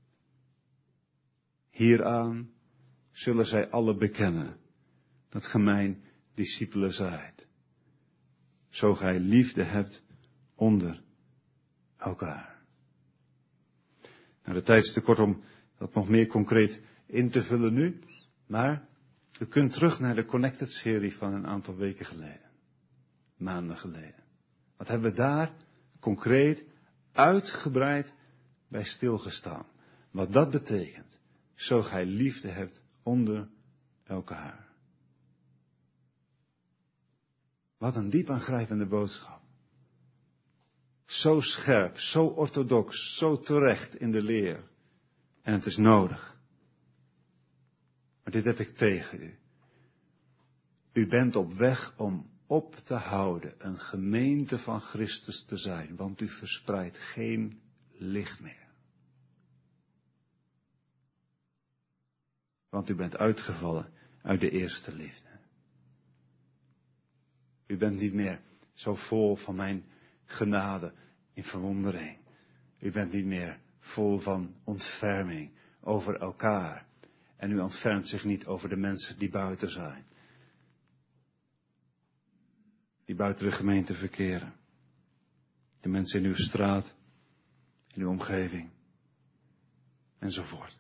Hieraan zullen zij alle bekennen dat gij mijn discipelen zijt. Zo gij liefde hebt onder elkaar. Nou, de tijd is te kort om dat nog meer concreet in te vullen nu. Maar u kunt terug naar de Connected-serie van een aantal weken geleden. Maanden geleden. Wat hebben we daar concreet, uitgebreid bij stilgestaan. Wat dat betekent. Zo gij liefde hebt onder elkaar. Wat een diep aangrijpende boodschap. Zo scherp, zo orthodox, zo terecht in de leer. En het is nodig. Maar dit heb ik tegen u. U bent op weg om op te houden een gemeente van Christus te zijn, want u verspreidt geen licht meer. Want u bent uitgevallen uit de eerste liefde. U bent niet meer zo vol van mijn genade in verwondering. U bent niet meer vol van ontferming over elkaar. En u ontfermt zich niet over de mensen die buiten zijn. Die buiten de gemeente verkeren. De mensen in uw straat, in uw omgeving. Enzovoort.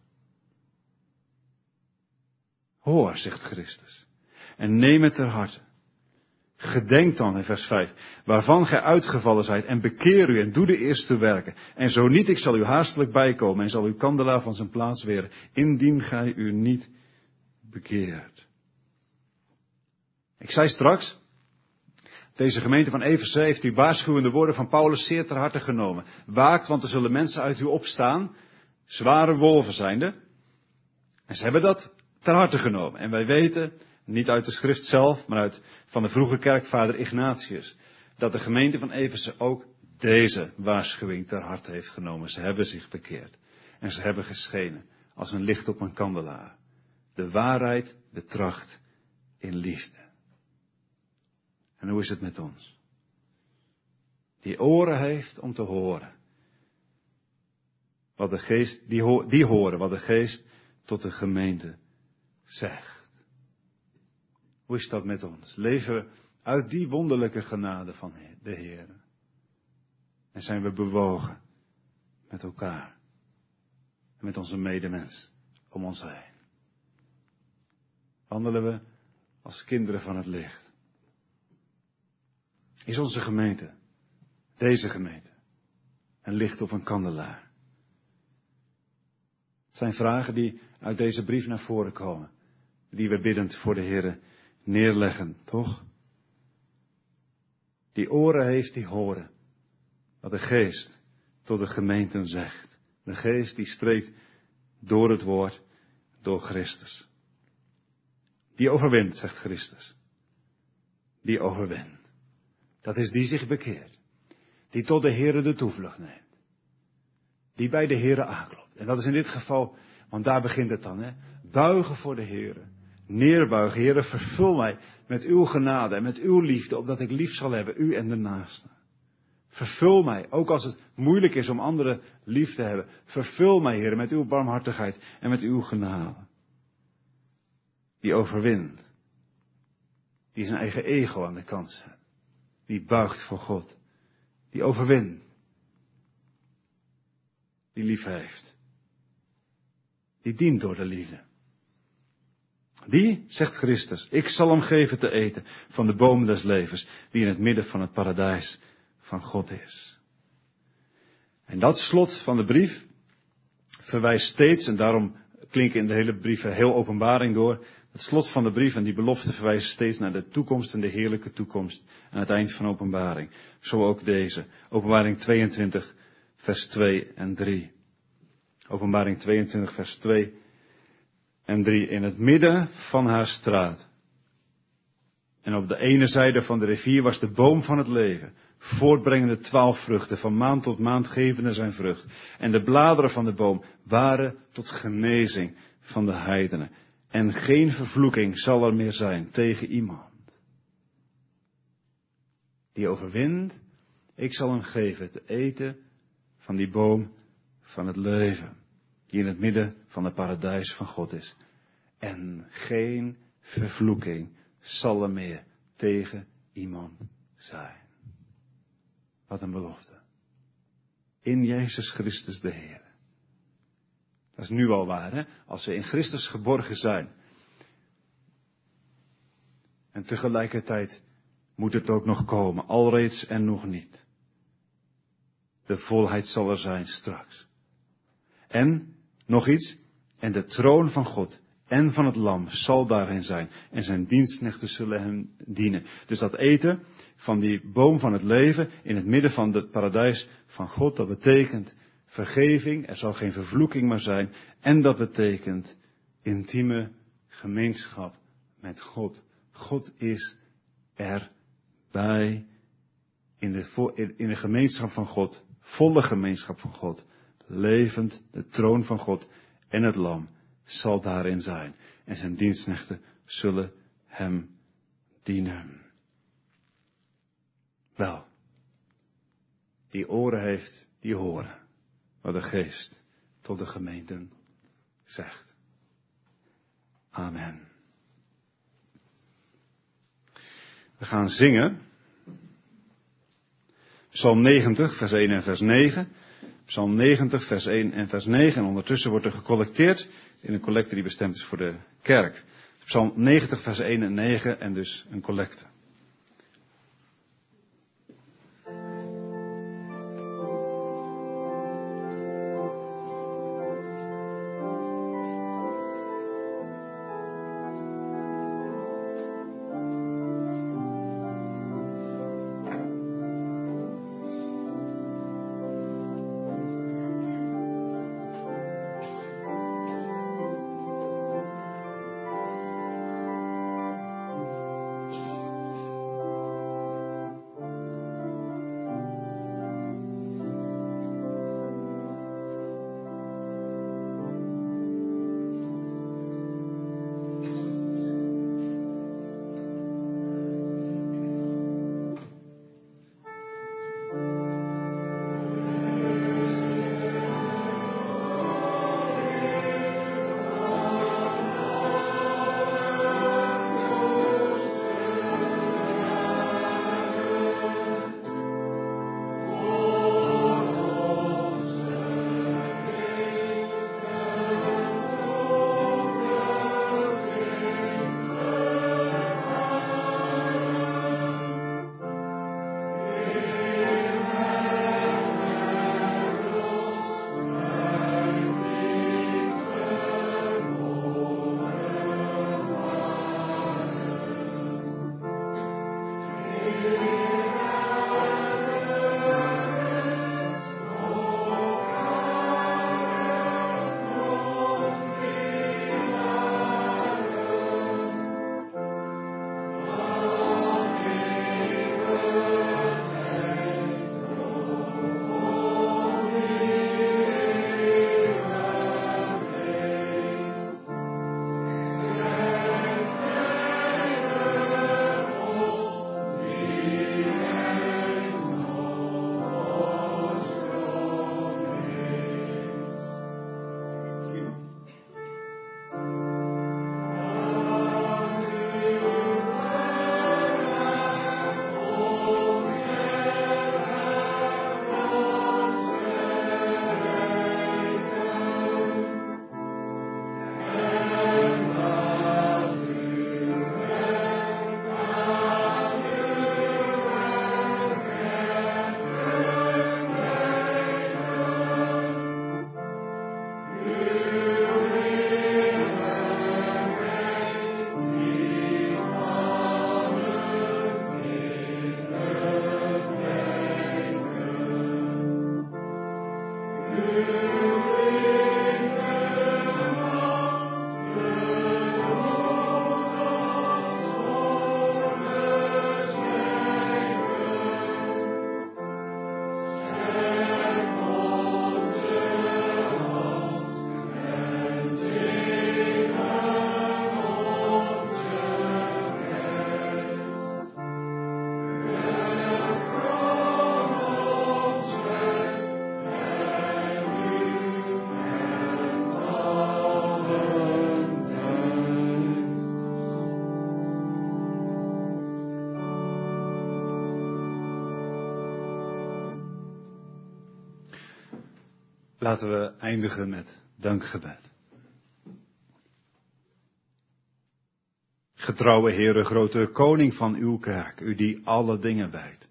Hoor, zegt Christus. En neem het ter harte. Gedenk dan in vers vijf, waarvan gij uitgevallen zijt, en bekeer u en doe de eerste werken. En zo niet, ik zal u haastelijk bijkomen en zal uw kandelaar van zijn plaats weren, indien gij u niet bekeert. Ik zei straks, deze gemeente van Efeze heeft die waarschuwende woorden van Paulus zeer ter harte genomen. Waakt, want er zullen mensen uit u opstaan, zware wolven zijnde. En ze hebben dat ter harte genomen. En wij weten, niet uit de schrift zelf, maar uit van de vroege kerkvader Ignatius, dat de gemeente van Efeze ook deze waarschuwing ter harte heeft genomen. Ze hebben zich bekeerd. En ze hebben geschenen als een licht op een kandelaar. De waarheid betracht in liefde. En hoe is het met ons? Die oren heeft om te horen. Wat de geest, die, ho- die horen wat de geest tot de gemeente zegt. Hoe is dat met ons? Leven we uit die wonderlijke genade van de Heer? En zijn we bewogen met elkaar? En met onze medemens om ons heen? Wandelen we als kinderen van het licht? Is onze gemeente, deze gemeente, een licht op een kandelaar? Het zijn vragen die uit deze brief naar voren komen. Die we biddend voor de Heer neerleggen, toch? Die oren heeft die horen. Wat de geest tot de gemeenten zegt. De geest die spreekt door het woord, door Christus. Die overwint, zegt Christus. Die overwint. Dat is die zich bekeert. Die tot de Heere de toevlucht neemt. Die bij de Heere aanklopt. En dat is in dit geval, want daar begint het dan, hè. Buigen voor de Heere. Neerbuigen. Heere, vervul mij met uw genade en met uw liefde, opdat ik lief zal hebben, u en de naaste. Vervul mij, ook als het moeilijk is om anderen lief te hebben. Vervul mij, Heere, met uw barmhartigheid en met uw genade. Die overwint. Die zijn eigen ego aan de kant zet. Die buigt voor God. Die overwint. Die lief heeft. Die dient door de liefde. Die, zegt Christus, ik zal hem geven te eten van de boom des levens, die in het midden van het paradijs van God is. En dat slot van de brief verwijst steeds, en daarom klinken in de hele brief heel Openbaring door, het slot van de brief en die belofte verwijst steeds naar de toekomst en de heerlijke toekomst aan het eind van Openbaring. Zo ook deze, Openbaring tweeëntwintig, vers twee en drie. Openbaring tweeëntwintig, vers twee en drie. In het midden van haar straat. En op de ene zijde van de rivier was de boom van het leven, voortbrengende twaalf vruchten, van maand tot maand gevende zijn vrucht. En de bladeren van de boom waren tot genezing van de heidenen. En geen vervloeking zal er meer zijn tegen iemand. Die overwint, ik zal hem geven te eten van die boom van het leven, die in het midden van het paradijs van God is. En geen vervloeking zal er meer tegen iemand zijn. Wat een belofte. In Jezus Christus de Heer. Dat is nu al waar, hè? Als we in Christus geborgen zijn. En tegelijkertijd moet het ook nog komen, alreeds en nog niet. De volheid zal er zijn straks. En, nog iets, en de troon van God en van het lam zal daarin zijn. En zijn dienstknechten zullen hem dienen. Dus dat eten van die boom van het leven in het midden van het paradijs van God. Dat betekent vergeving, er zal geen vervloeking meer zijn. En dat betekent intieme gemeenschap met God. God is erbij in de, in de gemeenschap van God, volle gemeenschap van God. Levend, de troon van God en het lam zal daarin zijn. En zijn dienstknechten zullen hem dienen. Wel, die oren heeft, die horen wat de Geest tot de gemeenten zegt. Amen. We gaan zingen. Psalm negentig, vers één en vers negen. Psalm negentig, vers één en vers negen. En ondertussen wordt er gecollecteerd in een collecte die bestemd is voor de kerk. Psalm negentig, vers één en negen en dus een collecte. Laten we eindigen met dankgebed. Getrouwe Heere, grote koning van uw kerk, u die alle dingen wijdt.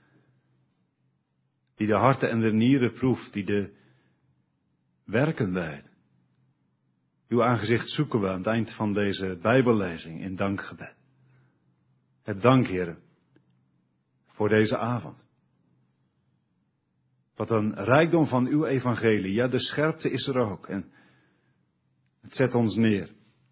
Die de harten en de nieren proeft, die de werken wijdt. Uw aangezicht zoeken we aan het eind van deze Bijbellezing in dankgebed. Het dank, Heere, voor deze avond. Wat een rijkdom van uw evangelie. Ja, de scherpte is er ook. En het zet ons neer.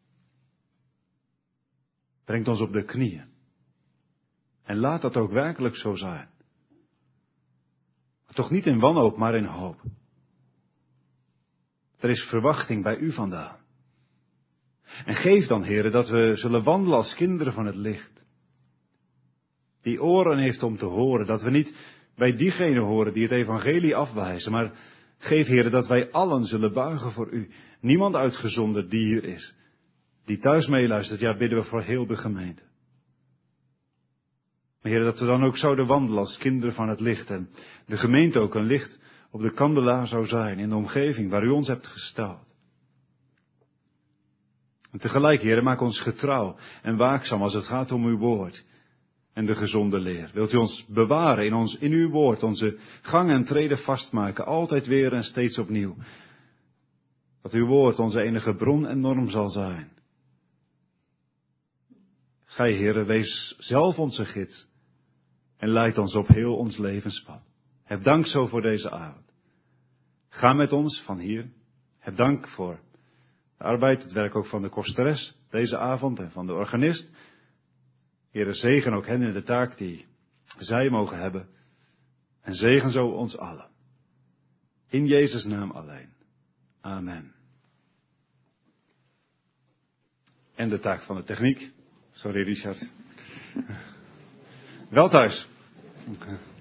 Brengt ons op de knieën. En laat dat ook werkelijk zo zijn. Maar toch niet in wanhoop, maar in hoop. Er is verwachting bij u vandaan. En geef dan, heren, dat we zullen wandelen als kinderen van het licht. Die oren heeft om te horen, dat we niet bij diegenen horen die het evangelie afwijzen, maar geef, heren, dat wij allen zullen buigen voor u. Niemand uitgezonderd die hier is. Die thuis meeluistert, ja, bidden we voor heel de gemeente. Maar heren, dat we dan ook zouden wandelen als kinderen van het licht. En de gemeente ook een licht op de kandelaar zou zijn in de omgeving waar u ons hebt gesteld. En tegelijk, heren, maak ons getrouw en waakzaam als het gaat om uw woord en de gezonde leer. Wilt u ons bewaren in, ons, in uw woord, onze gang en treden vastmaken, altijd weer en steeds opnieuw. Dat uw woord onze enige bron en norm zal zijn. Gij, heren, wees zelf onze gids en leid ons op heel ons levenspad. Heb dank zo voor deze avond. Ga met ons van hier. Heb dank voor de arbeid, het werk ook van de kosteres deze avond en van de organist. Heere, zegen ook hen in de taak die zij mogen hebben. En zegen zo ons allen. In Jezus' naam alleen. Amen. En de taak van de techniek. Sorry, Richard. Wel thuis.